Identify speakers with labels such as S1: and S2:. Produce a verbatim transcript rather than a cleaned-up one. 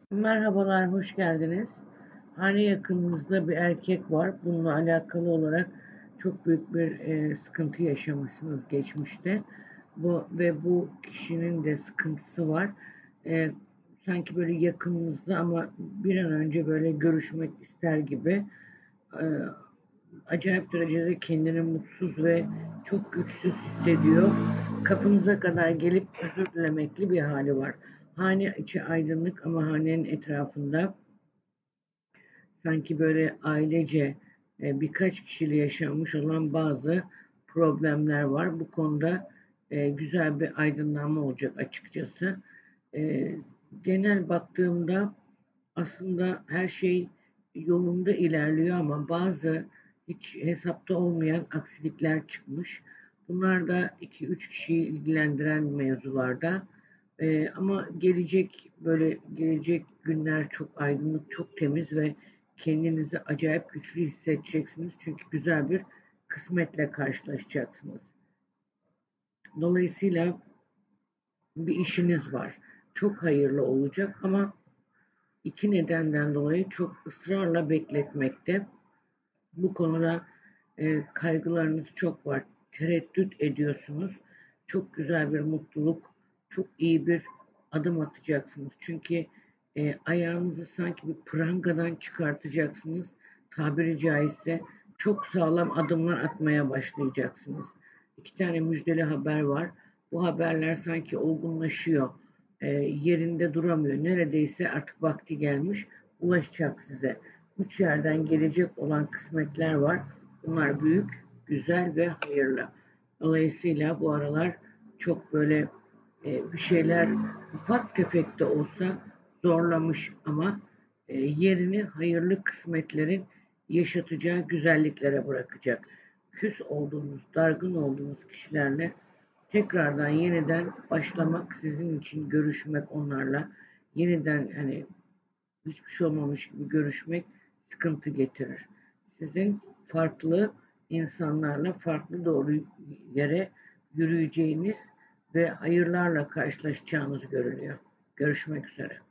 S1: Merhabalar, hoş geldiniz. Hane yakınınızda bir erkek var. Bununla alakalı olarak çok büyük bir e, sıkıntı yaşamışsınız geçmişte. Bu ve bu kişinin de sıkıntısı var. E, Sanki böyle yakınınızda ama bir an önce böyle görüşmek ister gibi. E, Acayip derecede kendini mutsuz ve çok güçsüz hissediyor. Kapınıza kadar gelip özür dilemekli bir hali var. Hane içi aydınlık ama hanenin etrafında sanki böyle ailece e, birkaç kişiyle yaşanmış olan bazı problemler var. Bu konuda e, güzel bir aydınlanma olacak açıkçası. E, Genel baktığımda aslında her şey yolunda ilerliyor ama bazı hiç hesapta olmayan aksilikler çıkmış. Bunlar da iki üç kişiyi ilgilendiren mevzularda. Ee, ama gelecek böyle gelecek günler çok aydınlık, çok temiz ve kendinizi acayip güçlü hissedeceksiniz. Çünkü güzel bir kısmetle karşılaşacaksınız. Dolayısıyla bir işiniz var. Çok hayırlı olacak ama iki nedenden dolayı çok ısrarla bekletmekte. Bu konuda e, kaygılarınız çok var. Tereddüt ediyorsunuz. Çok güzel bir mutluluk, çok iyi bir adım atacaksınız. Çünkü e, ayağınızı sanki bir prangadan çıkartacaksınız. Tabiri caizse çok sağlam adımlar atmaya başlayacaksınız. İki tane müjdeli haber var. Bu haberler sanki olgunlaşıyor. E, yerinde duramıyor. Neredeyse artık vakti gelmiş. Ulaşacak size. Üç yerden gelecek olan kısmetler var. Bunlar büyük, güzel ve hayırlı. Dolayısıyla bu aralar çok böyle e, bir şeyler ufak tefek de olsa zorlamış ama e, yerini hayırlı kısmetlerin yaşatacağı güzelliklere bırakacak. Küs olduğunuz, dargın olduğunuz kişilerle tekrardan yeniden başlamak sizin için görüşmek onlarla yeniden hani hiçbir şey olmamış gibi görüşmek sıkıntı getirir. Sizin farklı insanlarla farklı doğru yere yürüyeceğiniz ve hayırlarla karşılaşacağınız görülüyor. Görüşmek üzere.